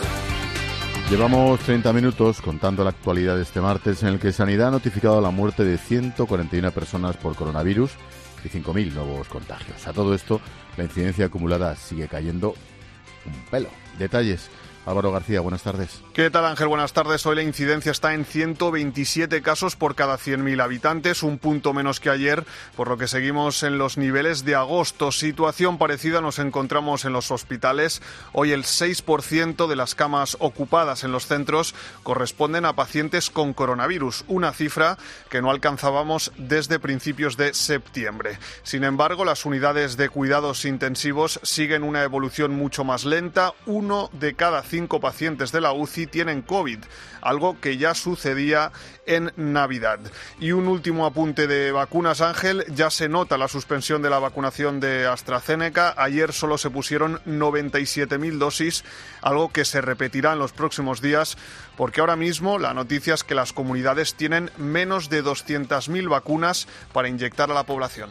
Llevamos treinta minutos contando la actualidad de este martes, en el que Sanidad ha notificado la muerte de ciento cuarenta y una personas por coronavirus y cinco mil nuevos contagios. A todo esto, la incidencia acumulada sigue cayendo un pelo. Detalles. Álvaro García, buenas tardes. ¿Qué tal, Ángel? Buenas tardes. Hoy la incidencia está en ciento veintisiete casos por cada cien mil habitantes, un punto menos que ayer, por lo que seguimos en los niveles de agosto. Situación parecida nos encontramos en los hospitales. Hoy el seis por ciento de las camas ocupadas en los centros corresponden a pacientes con coronavirus, una cifra que no alcanzábamos desde principios de septiembre. Sin embargo, las unidades de cuidados intensivos siguen una evolución mucho más lenta. Uno de cada cinco Cinco pacientes de la U C I tienen COVID, algo que ya sucedía en Navidad. Y un último apunte de vacunas, Ángel, ya se nota la suspensión de la vacunación de AstraZeneca. Ayer solo se pusieron noventa y siete mil dosis, algo que se repetirá en los próximos días, porque ahora mismo la noticia es que las comunidades tienen menos de doscientas mil vacunas para inyectar a la población.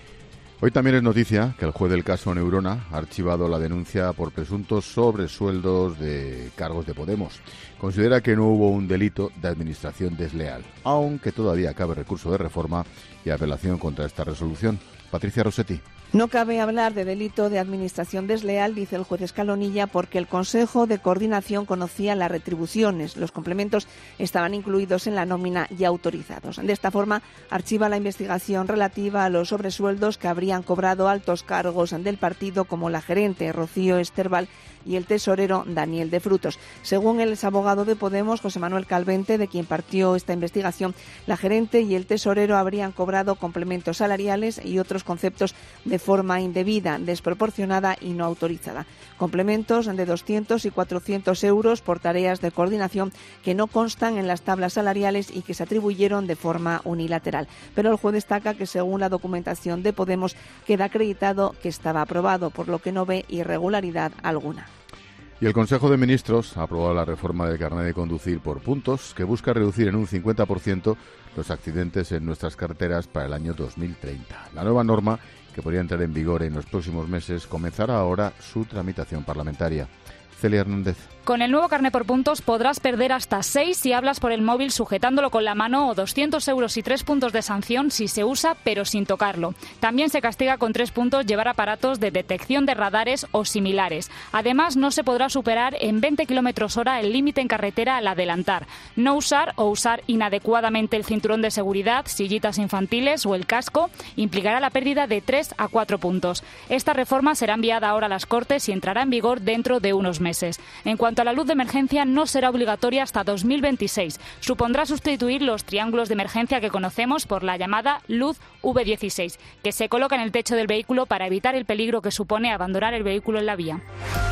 Hoy también es noticia que el juez del caso Neurona ha archivado la denuncia por presuntos sobresueldos de cargos de Podemos. Considera que no hubo un delito de administración desleal, aunque todavía cabe recurso de reforma y apelación contra esta resolución. Patricia Rossetti. No cabe hablar de delito de administración desleal, dice el juez Escalonilla, porque el Consejo de Coordinación conocía las retribuciones. Los complementos estaban incluidos en la nómina y autorizados. De esta forma, archiva la investigación relativa a los sobresueldos que habrían cobrado altos cargos del partido, como la gerente Rocío Esterbal y el tesorero Daniel de Frutos. Según el exabogado de Podemos, José Manuel Calvente, de quien partió esta investigación, la gerente y el tesorero habrían cobrado complementos salariales y otros conceptos de forma indebida, desproporcionada y no autorizada. Complementos de doscientos y cuatrocientos euros por tareas de coordinación que no constan en las tablas salariales y que se atribuyeron de forma unilateral. Pero el juez destaca que, según la documentación de Podemos, queda acreditado que estaba aprobado, por lo que no ve irregularidad alguna. Y el Consejo de Ministros ha aprobado la reforma del carnet de conducir por puntos, que busca reducir en un cincuenta por ciento los accidentes en nuestras carreteras para el año dos mil treinta. La nueva norma, que podría entrar en vigor en los próximos meses, comenzará ahora su tramitación parlamentaria. Celia Hernández. Con el nuevo carné por puntos podrás perder hasta seis si hablas por el móvil sujetándolo con la mano, o doscientos euros y tres puntos de sanción si se usa pero sin tocarlo. También se castiga con tres puntos llevar aparatos de detección de radares o similares. Además, no se podrá superar en veinte kilómetros hora el límite en carretera al adelantar. No usar o usar inadecuadamente el cinturón de seguridad, sillitas infantiles o el casco implicará la pérdida de tres a cuatro puntos. Esta reforma será enviada ahora a las Cortes y entrará en vigor dentro de unos meses. En cuanto En cuanto a la luz de emergencia, no será obligatoria hasta dos mil veintiséis. Supondrá sustituir los triángulos de emergencia que conocemos por la llamada luz V dieciséis, que se coloca en el techo del vehículo para evitar el peligro que supone abandonar el vehículo en la vía.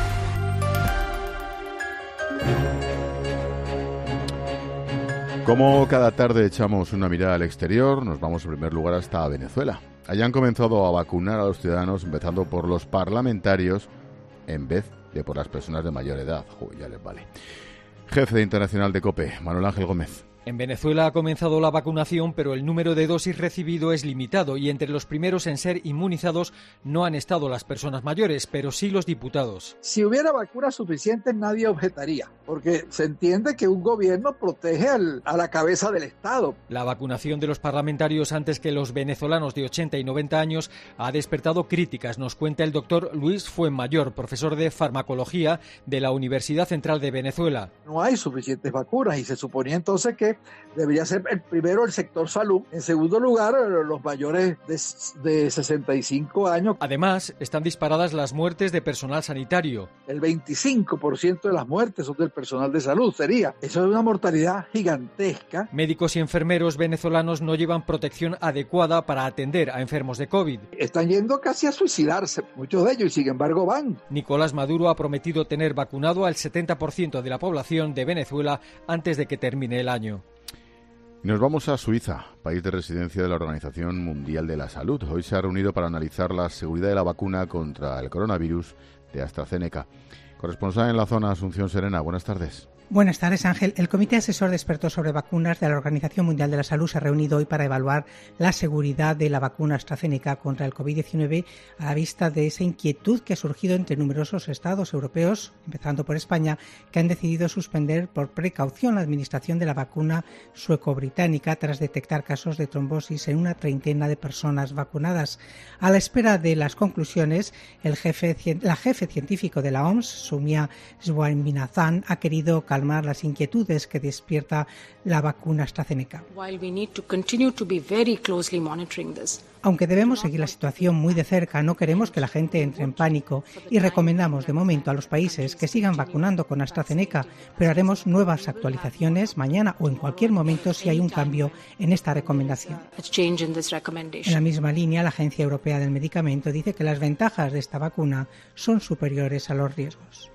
Como cada tarde echamos una mirada al exterior, nos vamos en primer lugar hasta Venezuela. Allá han comenzado a vacunar a los ciudadanos, empezando por los parlamentarios, en vez de por las personas de mayor edad. Uy, ya les vale. Jefe de Internacional de COPE, Manuel Ángel Gómez. En Venezuela ha comenzado la vacunación, pero el número de dosis recibido es limitado y entre los primeros en ser inmunizados no han estado las personas mayores, pero sí los diputados. Si hubiera vacunas suficientes nadie objetaría, porque se entiende que un gobierno protege al, a la cabeza del Estado. La vacunación de los parlamentarios antes que los venezolanos de ochenta y noventa años ha despertado críticas, nos cuenta el doctor Luis Fuenmayor, profesor de farmacología de la Universidad Central de Venezuela. No hay suficientes vacunas y se suponía entonces que debería ser el primero el sector salud, en segundo lugar los mayores de, de sesenta y cinco años. Además, están disparadas las muertes de personal sanitario. El veinticinco por ciento de las muertes son del personal de salud, sería. Eso es una mortalidad gigantesca. Médicos y enfermeros venezolanos no llevan protección adecuada para atender a enfermos de COVID. Están yendo casi a suicidarse, muchos de ellos, y sin embargo van. Nicolás Maduro ha prometido tener vacunado al setenta por ciento de la población de Venezuela antes de que termine el año. Nos vamos a Suiza, país de residencia de la Organización Mundial de la Salud. Hoy se ha reunido para analizar la seguridad de la vacuna contra el coronavirus de AstraZeneca. Corresponsal en la zona, Asunción Serena, buenas tardes. Buenas tardes, Ángel. El Comité Asesor de Expertos sobre Vacunas de la Organización Mundial de la Salud se ha reunido hoy para evaluar la seguridad de la vacuna AstraZeneca contra el COVID diecinueve a la vista de esa inquietud que ha surgido entre numerosos estados europeos, empezando por España, que han decidido suspender por precaución la administración de la vacuna sueco-británica tras detectar casos de trombosis en una treintena de personas vacunadas. A la espera de las conclusiones, el jefe, la jefe científico de la O M S, Soumya Swaminathan, ha querido calmar las inquietudes que despierta la vacuna AstraZeneca. Aunque debemos seguir la situación muy de cerca, no queremos que la gente entre en pánico y recomendamos de momento a los países que sigan vacunando con AstraZeneca, pero haremos nuevas actualizaciones mañana o en cualquier momento si hay un cambio en esta recomendación. En la misma línea, la Agencia Europea del Medicamento dice que las ventajas de esta vacuna son superiores a los riesgos.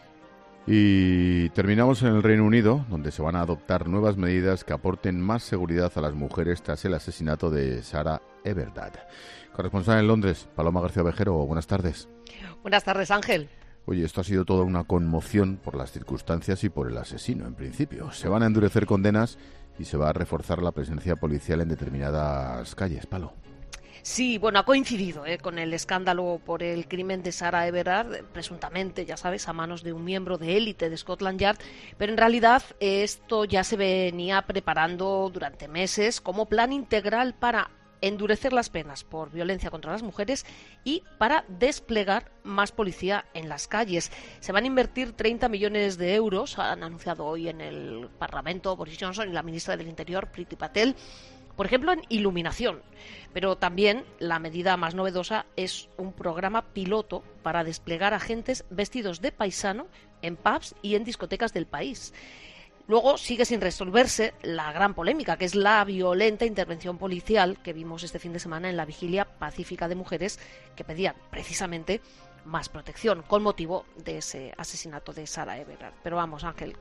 Y terminamos en el Reino Unido, donde se van a adoptar nuevas medidas que aporten más seguridad a las mujeres tras el asesinato de Sarah Everard. Corresponsal en Londres, Paloma García Ovejero, buenas tardes. Buenas tardes, Ángel. Oye, esto ha sido toda una conmoción por las circunstancias y por el asesino, en principio. Se van a endurecer condenas y se va a reforzar la presencia policial en determinadas calles. Palo. Sí, bueno, ha coincidido ¿eh? con el escándalo por el crimen de Sarah Everard, presuntamente, ya sabes, a manos de un miembro de élite de Scotland Yard, pero en realidad esto ya se venía preparando durante meses como plan integral para endurecer las penas por violencia contra las mujeres y para desplegar más policía en las calles. Se van a invertir treinta millones de euros, han anunciado hoy en el Parlamento Boris Johnson y la ministra del Interior, Priti Patel, por ejemplo, en iluminación. Pero también la medida más novedosa es un programa piloto para desplegar agentes vestidos de paisano en pubs y en discotecas del país. Luego sigue sin resolverse la gran polémica, que es la violenta intervención policial que vimos este fin de semana en la vigilia pacífica de mujeres que pedían precisamente más protección con motivo de ese asesinato de Sarah Everard. Pero vamos, Ángel,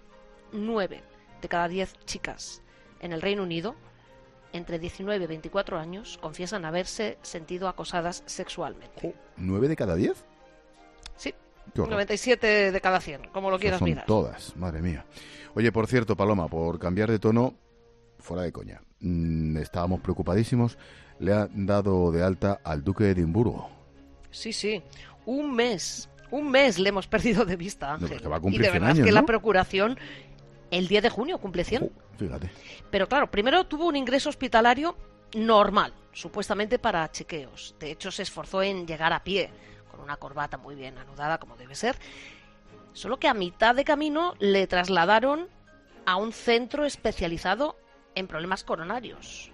nueve de cada diez chicas en el Reino Unido entre diecinueve y veinticuatro años confiesan haberse sentido acosadas sexualmente. ¿Nueve de cada diez? Sí, noventa y siete de cada cien, como lo quieras son mirar. Todas, madre mía. Oye, por cierto, Paloma, por cambiar de tono, fuera de coña, mmm, estábamos preocupadísimos, le han dado de alta al duque de Edimburgo. Sí, sí, un mes, un mes le hemos perdido de vista, Ángel. No, que va a cumplir y de cien verdad años, que ¿no? la procuración el diez de junio cumple cien. Oh, fíjate. Pero claro, primero tuvo un ingreso hospitalario normal, supuestamente para chequeos. De hecho, se esforzó en llegar a pie, con una corbata muy bien anudada, como debe ser. Solo que a mitad de camino le trasladaron a un centro especializado en problemas coronarios.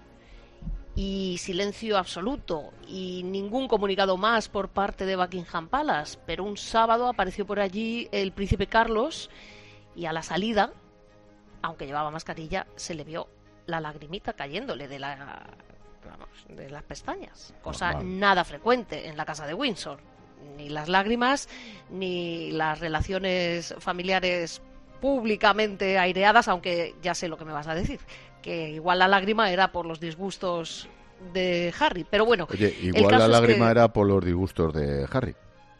Y silencio absoluto, y ningún comunicado más por parte de Buckingham Palace. Pero un sábado apareció por allí el príncipe Carlos, y a la salida, aunque llevaba mascarilla, se le vio la lagrimita cayéndole de, la, vamos, de las pestañas. Cosa Normal. Nada frecuente en la casa de Windsor. Ni las lágrimas, ni las relaciones familiares públicamente aireadas, aunque ya sé lo que me vas a decir, que igual la lágrima era por los disgustos de Harry. Pero bueno, Oye, igual la lágrima que... era por los disgustos de Harry.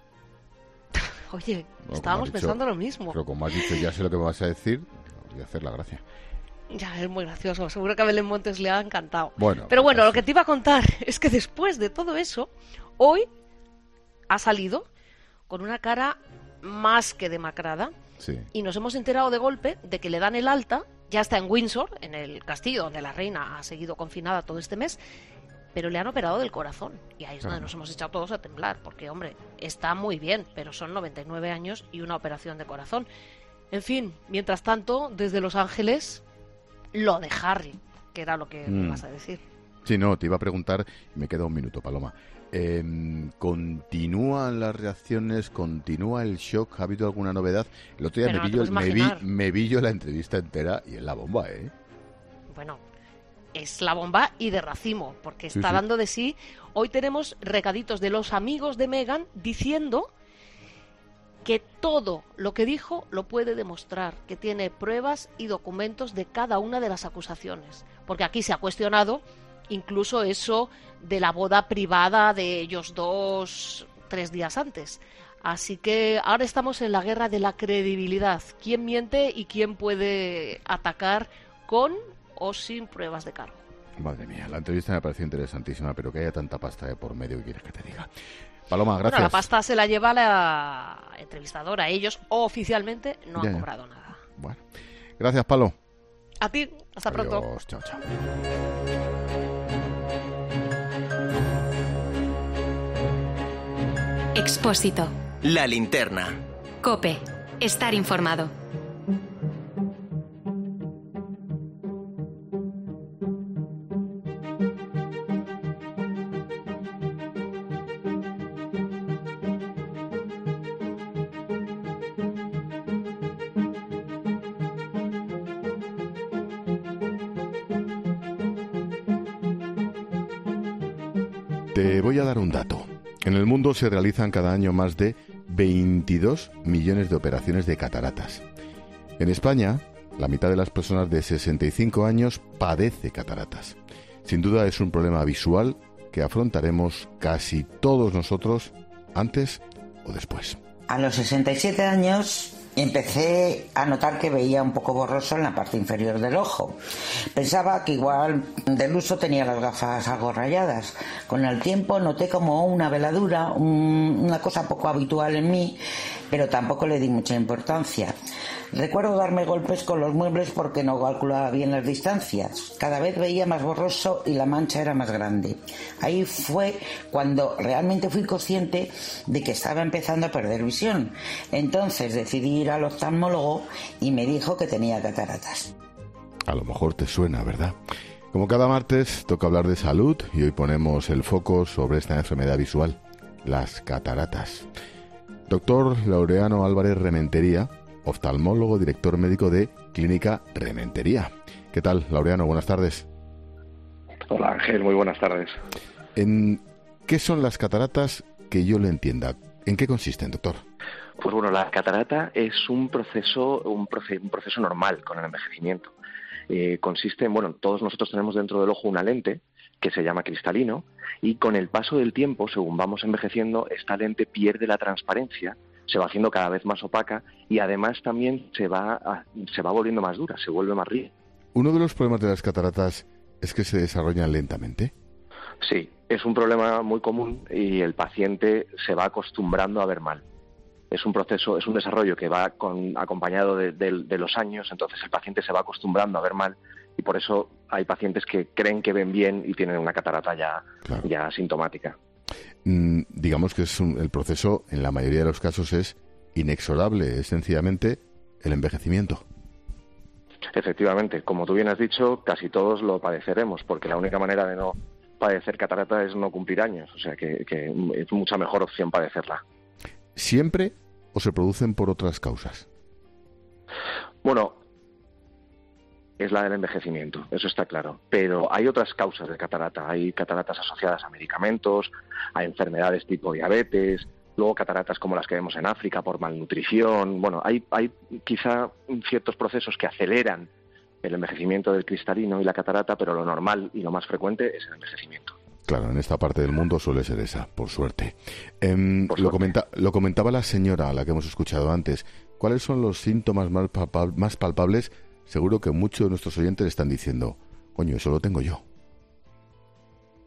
Oye, no, estábamos dicho, pensando lo mismo. Pero como has dicho, ya sé lo que me vas a decir, voy a hacer la gracia. Ya, es muy gracioso. Seguro que a Belén Montes le ha encantado. Bueno, pero bueno, pues... lo que te iba a contar es que después de todo eso, hoy ha salido con una cara más que demacrada. Sí. Y nos hemos enterado de golpe de que le dan el alta, ya está en Windsor, en el castillo donde la reina ha seguido confinada todo este mes, pero le han operado del corazón. Y ahí es donde nos hemos echado todos a temblar, porque, hombre, está muy bien, pero son noventa y nueve años y una operación de corazón. En fin, mientras tanto, desde Los Ángeles, lo de Harry, que era lo que mm. me vas a decir. Sí, no, te iba a preguntar, me queda un minuto, Paloma. Eh, ¿Continúan las reacciones? ¿Continúa el shock? ¿Ha habido alguna novedad? El otro día me, no vi yo, me, vi, me vi yo la entrevista entera y es la bomba, ¿eh? Bueno, es la bomba y de racimo, porque está sí, sí. dando de sí. Hoy tenemos recaditos de los amigos de Meghan diciendo que todo lo que dijo lo puede demostrar, que tiene pruebas y documentos de cada una de las acusaciones. Porque aquí se ha cuestionado incluso eso de la boda privada de ellos dos tres días antes. Así que ahora estamos en la guerra de la credibilidad. ¿Quién miente y quién puede atacar con o sin pruebas de cargo? Madre mía, la entrevista me pareció interesantísima, pero que haya tanta pasta de por medio, ¿qué quieres que te diga? Paloma, gracias. Bueno, la pasta se la lleva la entrevistadora. Ellos oficialmente no ya, han ya. cobrado nada. Bueno, gracias, Palo. A ti, hasta Adiós, pronto. Chao, chao. Expósito. La linterna. COPE. Estar informado. Te voy a dar un dato. En el mundo se realizan cada año más de veintidós millones de operaciones de cataratas. En España, la mitad de las personas de sesenta y cinco años padece cataratas. Sin duda es un problema visual que afrontaremos casi todos nosotros antes o después. A los sesenta y siete años empecé a notar que veía un poco borroso en la parte inferior del ojo. Pensaba que igual del uso tenía las gafas algo rayadas. Con el tiempo noté como una veladura, un, una cosa poco habitual en mí, pero tampoco le di mucha importancia. Recuerdo darme golpes con los muebles porque no calculaba bien las distancias. Cada vez veía más borroso y la mancha era más grande. Ahí fue cuando realmente fui consciente de que estaba empezando a perder visión. Entonces decidí ir al oftalmólogo y me dijo que tenía cataratas. A lo mejor te suena, ¿verdad? Como cada martes toca hablar de salud y hoy ponemos el foco sobre esta enfermedad visual, las cataratas. Doctor Laureano Álvarez Rementería, oftalmólogo, director médico de Clínica Rementería. ¿Qué tal, Laureano? Buenas tardes. Hola, Ángel. Muy buenas tardes. ¿En qué son las cataratas? Que yo le entienda. ¿En qué consisten, doctor? Pues bueno, la catarata es un proceso, un proceso, un proceso normal con el envejecimiento. Eh, consiste en, bueno, todos nosotros tenemos dentro del ojo una lente que se llama cristalino y con el paso del tiempo, según vamos envejeciendo, esta lente pierde la transparencia, se va haciendo cada vez más opaca y además también se va, a, se va volviendo más dura, se vuelve más rígida. ¿Uno de los problemas de las cataratas es que se desarrollan lentamente? Sí, es un problema muy común y el paciente se va acostumbrando a ver mal. Es un proceso, es un desarrollo que va con, acompañado de, de, de los años, entonces el paciente se va acostumbrando a ver mal y por eso hay pacientes que creen que ven bien y tienen una catarata ya, claro. ya sintomática. Mm, digamos que es un, el proceso, en la mayoría de los casos, es inexorable, es sencillamente el envejecimiento. Efectivamente, como tú bien has dicho, casi todos lo padeceremos, porque la única manera de no padecer catarata es no cumplir años, o sea que, que es mucha mejor opción padecerla. ¿Siempre o se producen por otras causas? Bueno, es la del envejecimiento, eso está claro. Pero hay otras causas de catarata. Hay cataratas asociadas a medicamentos, a enfermedades tipo diabetes, luego cataratas como las que vemos en África por malnutrición. Bueno, hay, hay quizá ciertos procesos que aceleran el envejecimiento del cristalino y la catarata, pero lo normal y lo más frecuente es el envejecimiento. Claro, en esta parte del mundo suele ser esa, por suerte. Eh, por lo, suerte. Comenta, lo comentaba la señora, a la que hemos escuchado antes. ¿Cuáles son los síntomas más, palpa, más palpables? Seguro que muchos de nuestros oyentes están diciendo, coño, eso lo tengo yo.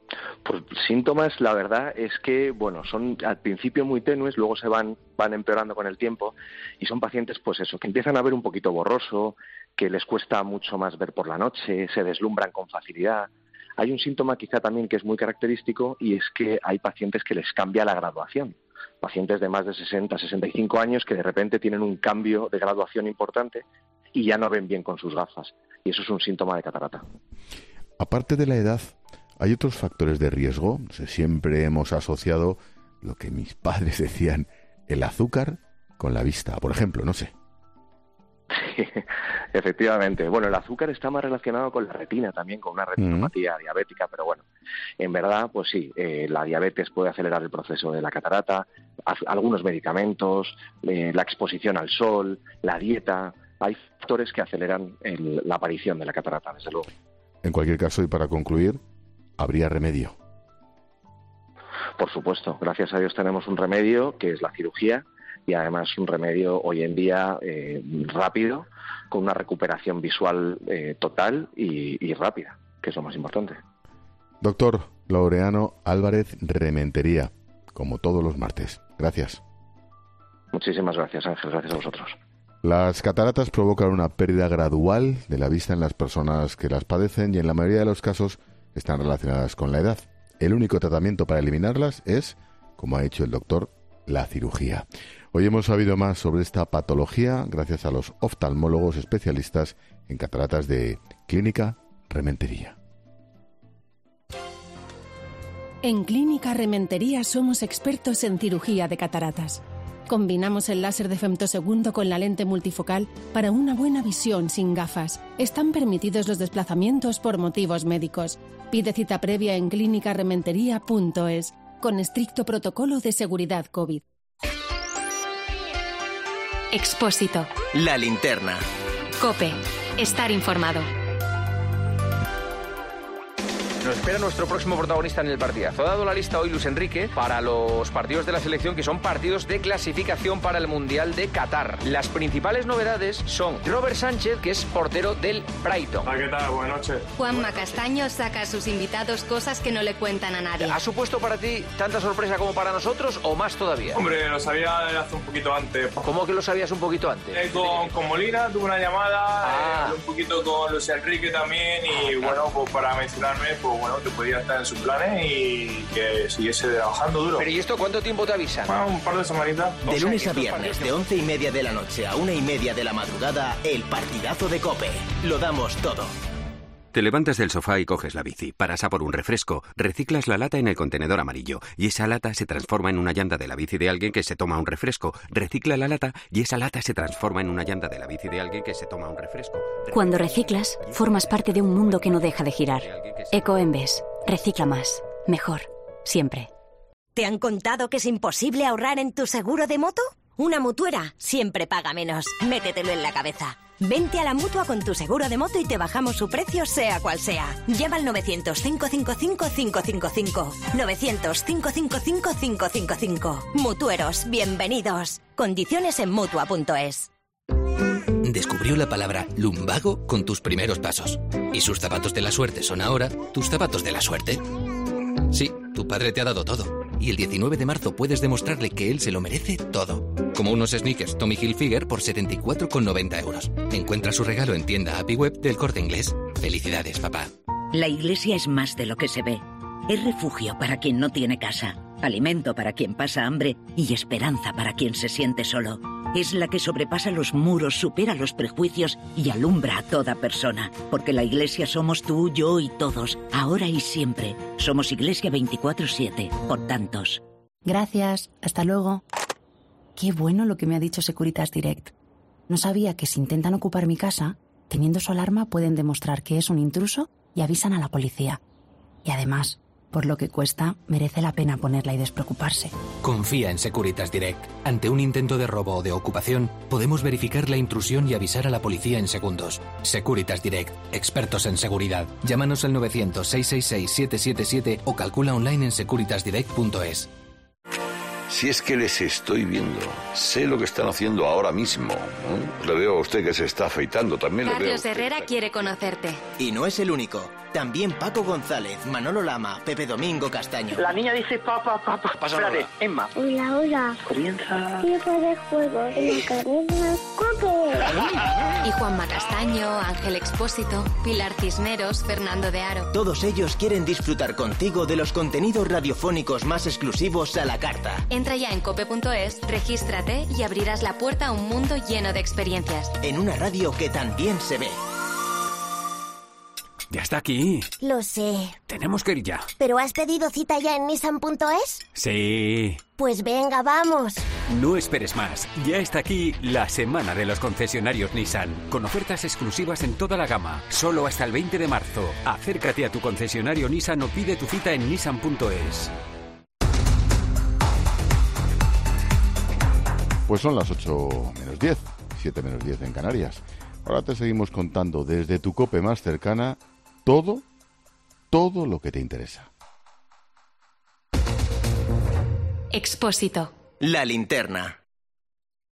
Pues síntomas, la verdad es que, bueno, son al principio muy tenues, luego se van van empeorando con el tiempo, y son pacientes, pues eso, que empiezan a ver un poquito borroso, que les cuesta mucho más ver por la noche, se deslumbran con facilidad. Hay un síntoma quizá también que es muy característico, y es que hay pacientes que les cambia la graduación. Pacientes de más de sesenta, sesenta y cinco años que de repente tienen un cambio de graduación importante y ya no ven bien con sus gafas. Y eso es un síntoma de catarata. Aparte de la edad, ¿hay otros factores de riesgo? O sea, siempre hemos asociado lo que mis padres decían, el azúcar con la vista, por ejemplo, no sé. Sí, efectivamente. Bueno, el azúcar está más relacionado con la retina también, con una retinopatía uh-huh. diabética, pero bueno, en verdad, pues sí, eh, la diabetes puede acelerar el proceso de la catarata, algunos medicamentos, eh, la exposición al sol, la dieta, hay factores que aceleran el, la aparición de la catarata, desde luego. En cualquier caso, y para concluir, ¿habría remedio? Por supuesto, gracias a Dios tenemos un remedio que es la cirugía, y además un remedio hoy en día eh, rápido, con una recuperación visual eh, total y, y rápida, que es lo más importante. Doctor Laureano Álvarez Rementería, como todos los martes. Gracias. Muchísimas gracias, Ángel. Gracias a vosotros. Las cataratas provocan una pérdida gradual de la vista en las personas que las padecen y en la mayoría de los casos están relacionadas con la edad. El único tratamiento para eliminarlas es, como ha dicho el doctor, la cirugía. Hoy hemos sabido más sobre esta patología gracias a los oftalmólogos especialistas en cataratas de Clínica Rementería. En Clínica Rementería somos expertos en cirugía de cataratas. Combinamos el láser de femtosegundo con la lente multifocal para una buena visión sin gafas. Están permitidos los desplazamientos por motivos médicos. Pide cita previa en clínica rementería punto es, con estricto protocolo de seguridad COVID. Expósito. La linterna. COPE. Estar informado. Nos espera nuestro próximo protagonista en el partidazo. Ha dado la lista hoy Luis Enrique para los partidos de la selección, que son partidos de clasificación para el Mundial de Qatar. Las principales novedades son Robert Sánchez, que es portero del Brighton. Ah, ¿qué tal? Buenas noches. Juanma Castaño saca a sus invitados cosas que no le cuentan a nadie. ¿Ha supuesto para ti tanta sorpresa como para nosotros o más todavía? Hombre, lo sabía hace un poquito antes. ¿Cómo que lo sabías un poquito antes? Eh, con, con Molina tuve una llamada, ah. eh, un poquito con Luis Enrique también y ah, bueno, pues para mencionarme, pues bueno, que podía estar en sus planes y que siguiese trabajando duro. ¿Pero y esto cuánto tiempo te avisan? Bueno, un par de semanitas. De lunes a viernes, de once y media de la noche a una y media de la madrugada, el partidazo de COPE. Lo damos todo. Te levantas del sofá y coges la bici, paras a por un refresco, reciclas la lata en el contenedor amarillo y esa lata se transforma en una llanta de la bici de alguien que se toma un refresco, recicla la lata y esa lata se transforma en una llanta de la bici de alguien que se toma un refresco. Cuando reciclas, formas parte de un mundo que no deja de girar. Ecoembes, recicla más, mejor, siempre. ¿Te han contado que es imposible ahorrar en tu seguro de moto? Una mutuera siempre paga menos. Métetelo en la cabeza. Vente a la Mutua con tu seguro de moto y te bajamos su precio sea cual sea. Llama al novecientos, cinco cinco cinco, cinco cinco cinco. novecientos, cinco cinco cinco, cinco cinco cinco. Mutueros, bienvenidos. Condiciones en Mutua punto es. Descubrió la palabra lumbago con tus primeros pasos. Y sus zapatos de la suerte son ahora tus zapatos de la suerte. Sí, tu padre te ha dado todo. Y el diecinueve de marzo puedes demostrarle que él se lo merece todo. Como unos sneakers Tommy Hilfiger por setenta y cuatro con noventa euros. Encuentra su regalo en tienda Happy Web del Corte Inglés. Felicidades, papá. La Iglesia es más de lo que se ve. Es refugio para quien no tiene casa, alimento para quien pasa hambre y esperanza para quien se siente solo. Es la que sobrepasa los muros, supera los prejuicios y alumbra a toda persona. Porque la Iglesia somos tú, yo y todos, ahora y siempre. Somos Iglesia veinticuatro siete, por tantos. Gracias, hasta luego. Qué bueno lo que me ha dicho Securitas Direct. No sabía que si intentan ocupar mi casa, teniendo su alarma pueden demostrar que es un intruso y avisan a la policía. Y además, por lo que cuesta, merece la pena ponerla y despreocuparse. Confía en Securitas Direct. Ante un intento de robo o de ocupación, podemos verificar la intrusión y avisar a la policía en segundos. Securitas Direct, expertos en seguridad. Llámanos al novecientos, seiscientos sesenta y seis, siete siete siete o calcula online en securitas direct punto es. Si es que les estoy viendo, sé lo que están haciendo ahora mismo. ¿eh? Le veo a usted que se está afeitando, también le veo. Carlos Herrera quiere conocerte. Y no es el único. También Paco González, Manolo Lama, Pepe Domingo Castaño. La niña dice papá, papá. Espérate, Emma. Hola, hola. Comienza. Tiempo de juego en la cadena COPE. Y Juanma Castaño, Ángel Expósito, Pilar Cisneros, Fernando de Aro. Todos ellos quieren disfrutar contigo de los contenidos radiofónicos más exclusivos a la carta. Entra ya en cope punto es, regístrate y abrirás la puerta a un mundo lleno de experiencias. En una radio que también se ve. Ya está aquí. Lo sé. Tenemos que ir ya. ¿Pero has pedido cita ya en nissan punto es? Sí. Pues venga, vamos. No esperes más. Ya está aquí la semana de los concesionarios Nissan, con ofertas exclusivas en toda la gama, solo hasta el veinte de marzo. Acércate a tu concesionario Nissan o pide tu cita en nissan punto es. Pues son las ocho menos diez, siete menos diez en Canarias. Ahora te seguimos contando desde tu COPE más cercana todo, todo lo que te interesa. Expósito. La linterna.